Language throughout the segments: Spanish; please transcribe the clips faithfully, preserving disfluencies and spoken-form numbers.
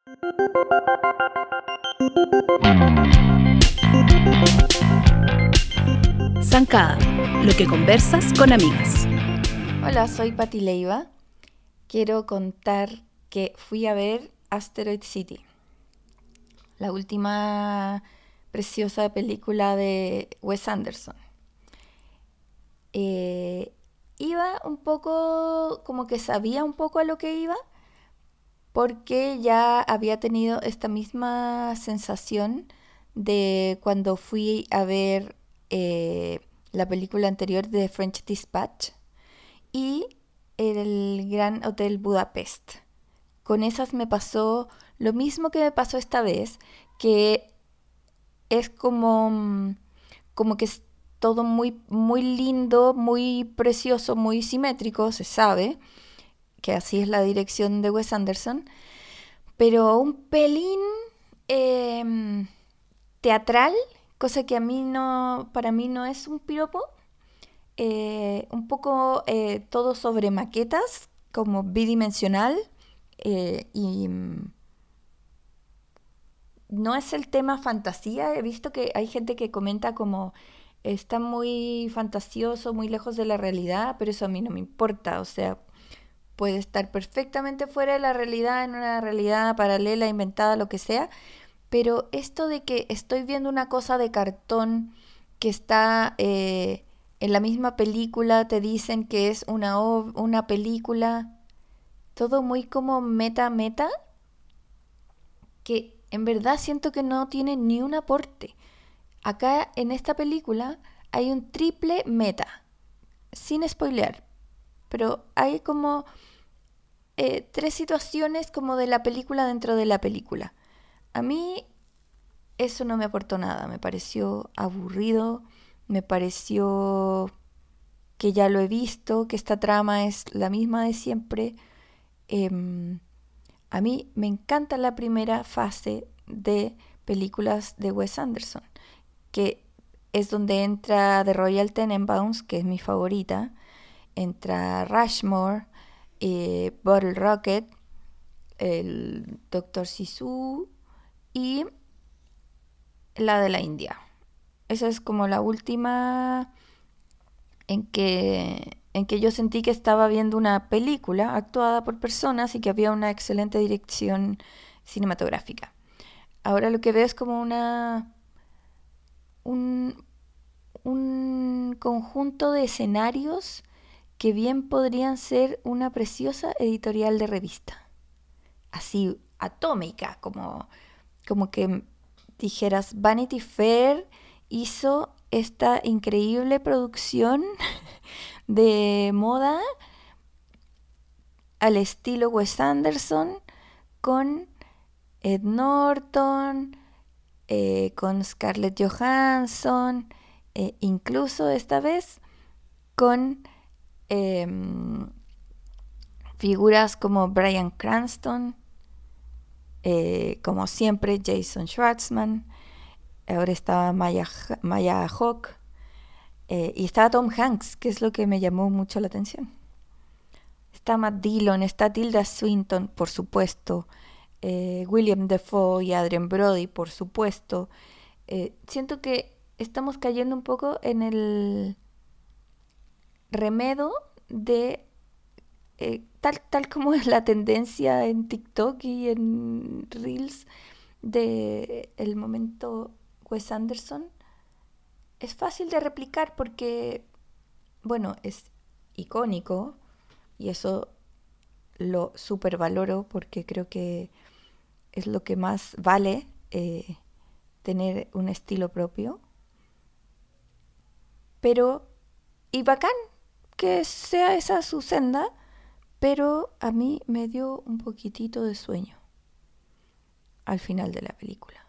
Zancada, lo que conversas con amigas. Hola, soy Pati Leiva. Quiero contar que fui a ver Asteroid City, la última preciosa película de Wes Anderson. Eh, iba un poco, como que sabía un poco a lo que iba, porque ya había tenido esta misma sensación de cuando fui a ver eh, la película anterior de French Dispatch y el Gran Hotel Budapest. Con esas me pasó lo mismo que me pasó esta vez, que es como, como que es todo muy, muy lindo, muy precioso, muy simétrico, se sabe que así es la dirección de Wes Anderson, pero un pelín eh, teatral, cosa que a mí no, para mí no es un piropo. Eh, un poco eh, todo sobre maquetas, como bidimensional, eh, y mm, no es el tema fantasía. He visto que hay gente que comenta como está muy fantasioso, muy lejos de la realidad, pero eso a mí no me importa. O sea, puede estar perfectamente fuera de la realidad, en una realidad paralela, inventada, lo que sea. Pero esto de que estoy viendo una cosa de cartón que está eh, en la misma película, te dicen que es una, ov- una película, todo muy como meta meta, que en verdad siento que no tiene ni un aporte. Acá en esta película hay un triple meta, sin spoilear, pero hay como eh, tres situaciones como de la película dentro de la película. A mí eso no me aportó nada, me pareció aburrido, me pareció que ya lo he visto, que esta trama es la misma de siempre. Eh, a mí me encanta la primera fase de películas de Wes Anderson, que es donde entra The Royal Tenenbaums, que es mi favorita, entra Rushmore, eh, Bottle Rocket, el Doctor Sisu y la de la India. Esa es como la última en que, en que yo sentí que estaba viendo una película actuada por personas y que había una excelente dirección cinematográfica. Ahora lo que veo es como una un, un conjunto de escenarios que bien podrían ser una preciosa editorial de revista. Así atómica, como, como que dijeras Vanity Fair hizo esta increíble producción de moda al estilo Wes Anderson, con Ed Norton, eh, con Scarlett Johansson, eh, incluso esta vez con eh, figuras como Bryan Cranston, eh, como siempre Jason Schwartzman, ahora estaba Maya, Maya Hawke, eh, y estaba Tom Hanks, que es lo que me llamó mucho la atención. Está Matt Dillon, está Tilda Swinton, por supuesto, eh, William Dafoe y Adrien Brody, por supuesto. Eh, siento que estamos cayendo un poco en el remedo de eh, tal, tal como es la tendencia en TikTok y en Reels de el momento Wes Anderson. Es fácil de replicar porque, bueno, es icónico y eso lo supervaloro porque creo que es lo que más vale, eh, tener un estilo propio. Pero, y bacán que sea esa su senda, pero a mí me dio un poquitito de sueño al final de la película.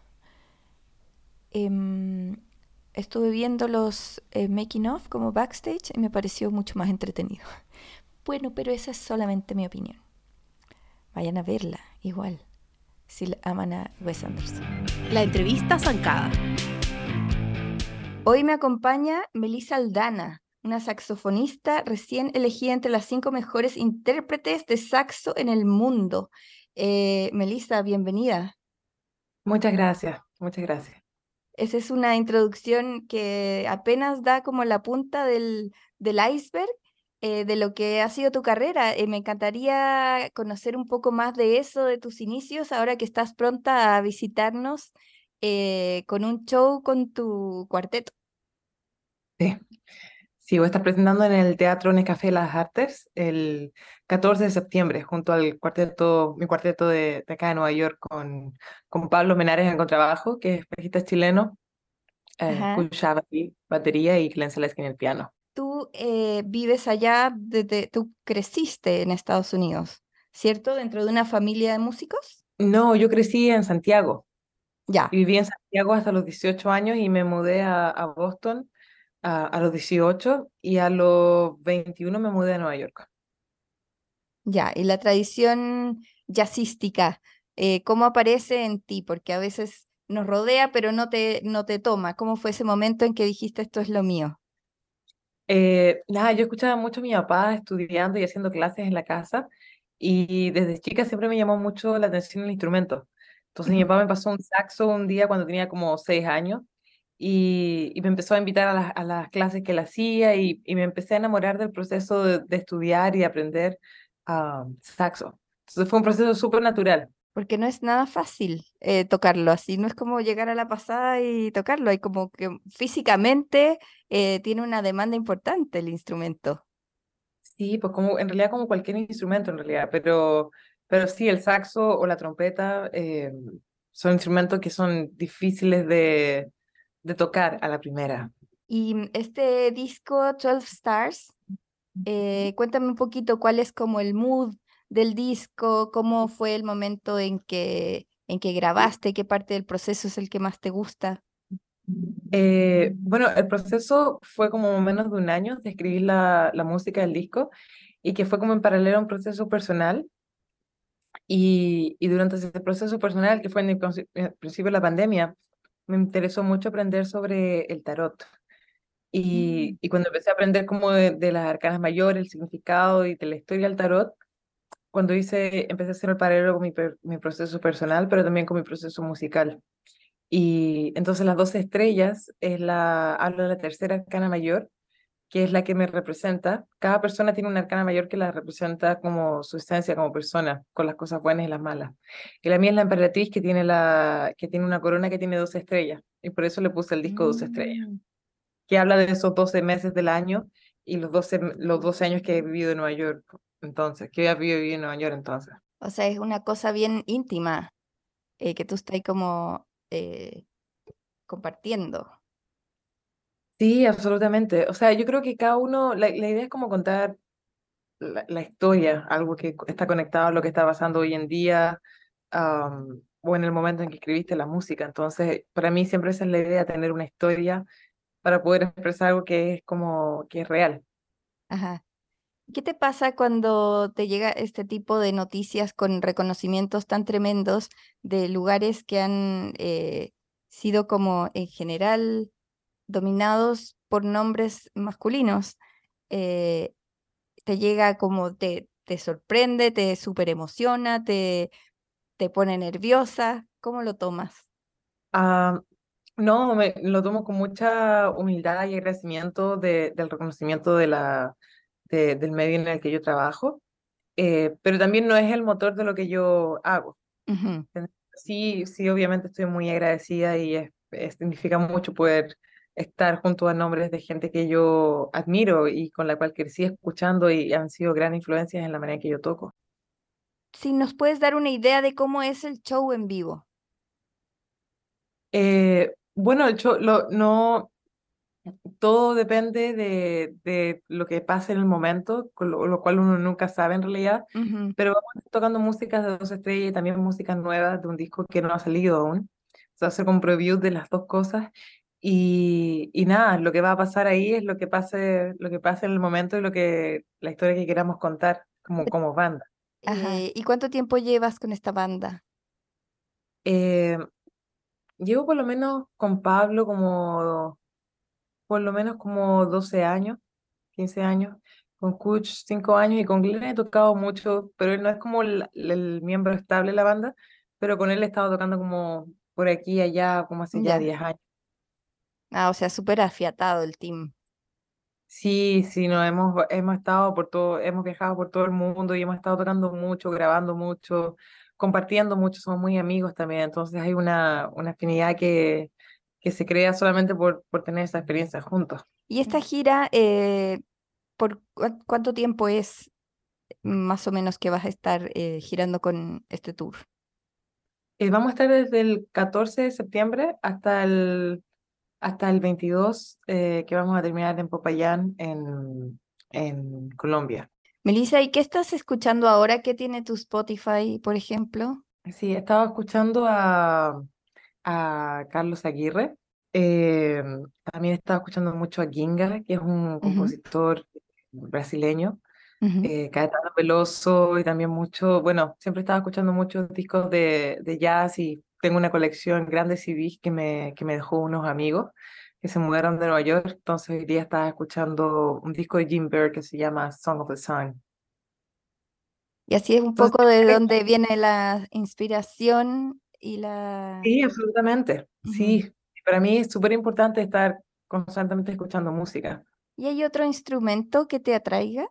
Em, estuve viendo los eh, making of como backstage y me pareció mucho más entretenido. Bueno, pero esa es solamente mi opinión. Vayan a verla, igual, si aman a Wes Anderson. La entrevista Zancada. Hoy me acompaña Melissa Aldana, una saxofonista recién elegida entre las cinco mejores intérpretes de saxo en el mundo. Eh, Melissa, bienvenida. Muchas gracias, muchas gracias. Esa es una introducción que apenas da como la punta del, del iceberg eh, de lo que ha sido tu carrera. Eh, me encantaría conocer un poco más de eso, de tus inicios, ahora que estás pronta a visitarnos eh, con un show con tu cuarteto. Sí, sí, voy a estar presentando en el Teatro Necafé Las Artes el catorce de septiembre junto al cuarteto, mi cuarteto de, de acá de Nueva York con, con Pablo Menares en contrabajo, que es bajista chileno, eh, Ajá. Cuya batería y Glenn Selesky en el piano. Tú eh, vives allá, desde, tú creciste en Estados Unidos, ¿cierto? Dentro de una familia de músicos. No, yo crecí en Santiago y Ya, viví en Santiago hasta los dieciocho años y me mudé a, a Boston a, a los dieciocho y a los veintiuno me mudé a Nueva York. ya. Y la tradición jazzística, eh, ¿cómo aparece en ti? Porque a veces nos rodea, pero no te, no te toma. ¿Cómo fue ese momento en que dijiste esto es lo mío? Eh, nada, yo escuchaba mucho a mi papá estudiando y haciendo clases en la casa y desde chica siempre me llamó mucho la atención el instrumento. Entonces mi Ujú. papá me pasó un saxo un día cuando tenía como seis años y, y me empezó a invitar a las, a las clases que él hacía y, y me empecé a enamorar del proceso de, de estudiar y aprender ah, saxo. Entonces fue un proceso súper natural. Porque no es nada fácil eh, tocarlo así, no es como llegar a la pasada y tocarlo, hay como que físicamente eh, tiene una demanda importante el instrumento. Sí, pues como en realidad como cualquier instrumento en realidad, pero, pero sí, el saxo o la trompeta eh, son instrumentos que son difíciles de, de tocar a la primera. Y mm, este disco, doce Stars, eh, cuéntame un poquito cuál es como el mood del disco, cómo fue el momento en que, en que grabaste, qué parte del proceso es el que más te gusta. Eh, bueno, el proceso fue como menos de un año de escribir la, la música del disco y que fue como en paralelo a un proceso personal y, y durante ese proceso personal, que fue en el conci- eh, principio de la pandemia, me interesó mucho aprender sobre el tarot. Mm. Y, y cuando empecé a aprender como de, de las arcanas mayores, el significado y de la historia del tarot, cuando hice, empecé a hacer el paralelo con mi, per- mi proceso personal, pero también con mi proceso musical. Y entonces las doce estrellas es la, hablo de la tercera arcana mayor, que es la que me representa. Cada persona tiene una arcana mayor que la representa como su esencia como persona, con las cosas buenas y las malas. Y la mía es la emperatriz que tiene, la, que tiene una corona que tiene doce estrellas. Y por eso le puse el disco doce estrellas, Mm. que habla de esos doce meses del año y los doce los doce años que he vivido en Nueva York, entonces, que había vivido en Nueva York entonces. O sea, es una cosa bien íntima eh, que tú estás como eh, compartiendo. Sí, absolutamente. O sea, yo creo que cada uno, la, la idea es como contar la, la historia, algo que co- está conectado a lo que está pasando hoy en día, am, o en el momento en que escribiste la música. Entonces, para mí siempre esa es la idea, tener una historia para poder expresar algo que es como, que es real. Ajá. ¿Qué te pasa cuando te llega este tipo de noticias con reconocimientos tan tremendos de lugares que han eh, sido como en general dominados por nombres masculinos? Eh, ¿Te llega como te, te sorprende, te super emociona, te, te pone nerviosa? ¿Cómo lo tomas? Ah, no, me, lo tomo con mucha humildad y agradecimiento de- del reconocimiento de la, de- del medio en el que yo trabajo, eh, pero también no es el motor de lo que yo hago. Ujú. Sí, sí, obviamente estoy muy agradecida y es- es- significa mucho poder estar junto a nombres de gente que yo admiro y con la cual crecí escuchando y han sido gran influencias en la manera en que yo toco. Si nos puedes dar una idea de cómo es el show en vivo. Eh, bueno, el show, lo, no, todo depende de, de lo que pase en el momento, con lo, lo cual uno nunca sabe en realidad, Ujú. pero vamos a estar tocando músicas de dos estrellas y también músicas nuevas de un disco que no ha salido aún. Se va a hacer con previews de las dos cosas y, y nada, lo que va a pasar ahí es lo que pase, lo que pase en el momento y lo que, la historia que queramos contar como, como banda. Ajá. Eh, ¿y cuánto tiempo llevas con esta banda? Eh, Llevo por lo menos con Pablo como, por lo menos como doce años, quince años. Con Kuch cinco años y con Glenn he tocado mucho, pero él no es como el, el miembro estable de la banda, pero con él he estado tocando como por aquí y allá, como hace ya Ya. diez años. Ah, o sea, súper afiatado el team. Sí, sí, nos hemos, hemos estado por todo, hemos viajado por todo el mundo y hemos estado tocando mucho, grabando mucho, compartiendo mucho, somos muy amigos también, entonces hay una, una afinidad que, que se crea solamente por, por tener esa experiencia juntos. ¿Y esta gira, eh, por cua- cuánto tiempo es más o menos que vas a estar eh, girando con este tour? Eh, vamos a estar desde el catorce de septiembre hasta el, hasta el veintidós, eh, que vamos a terminar en Popayán, en, en Colombia. Melissa, ¿y qué estás escuchando ahora? ¿Qué tiene tu Spotify, por ejemplo? Sí, estaba escuchando a, a Carlos Aguirre. eh, También estaba escuchando mucho a Ginga, que es un Ujú, compositor brasileño. ujú. eh, Caetano Veloso y también mucho, bueno, siempre estaba escuchando muchos discos de, de jazz y tengo una colección grande de C Ds que me, que me dejó unos amigos que se mudaron de Nueva York. Entonces hoy día estaba escuchando un disco de Jim Bird que se llama Song of the Sun. Y así es un Entonces, poco de dónde viene la inspiración y la... sí, absolutamente. Ujú. Sí, para mí es súper importante estar constantemente escuchando música. ¿Y hay otro instrumento que te atraiga?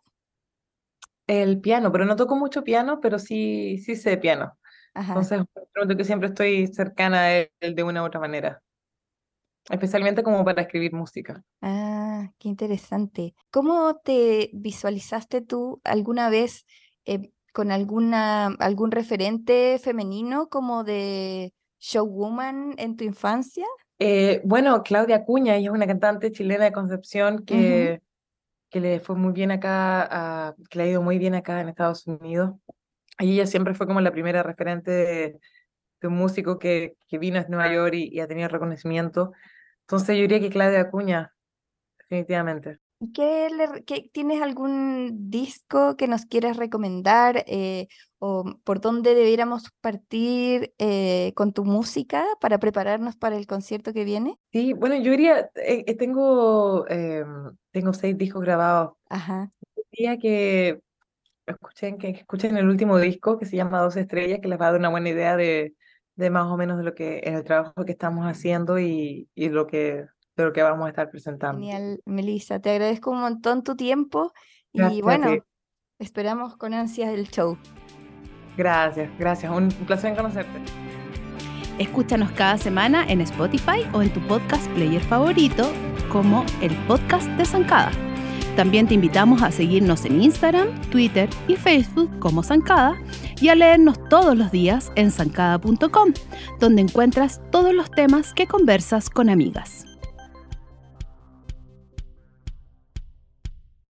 El piano, pero no toco mucho piano, pero sí, sí sé piano. Ajá. Entonces, es un instrumento que siempre estoy cercana a él de una u otra manera, especialmente como para escribir música. Ah, qué interesante. ¿Cómo te visualizaste tú alguna vez eh, con alguna, algún referente femenino como de showwoman en tu infancia? Eh, bueno, Claudia Acuña, ella es una cantante chilena de Concepción Ujú. que, que le fue muy bien acá, a- que le ha ido muy bien acá en Estados Unidos. Y ella siempre fue como la primera referente de, de un músico que, que vino a Nueva York y, y ha tenido reconocimiento. Entonces yo diría que Claudia Acuña, definitivamente. ¿Y qué le re- qué- tienes algún disco que nos quieras recomendar eh, o por dónde debiéramos partir eh, con tu música para prepararnos para el concierto que viene? Sí, bueno, yo diría, eh, eh, tengo, eh, tengo seis discos grabados. Ajá, Diría que escuchen, que escuchen el último disco que se llama Dos Estrellas, que les va a dar una buena idea de, de más o menos de lo que, el trabajo que estamos haciendo y, y lo que, de lo que vamos a estar presentando. genial, Melissa. Te agradezco un montón tu tiempo y Gracias a ti. bueno, esperamos con ansias el show. Gracias, gracias. Un, un placer en conocerte. Escúchanos cada semana en Spotify o en tu podcast player favorito como el podcast de Zancada. También te invitamos a seguirnos en Instagram, Twitter y Facebook como Zancada y a leernos todos los días en zancada punto com, donde encuentras todos los temas que conversas con amigas.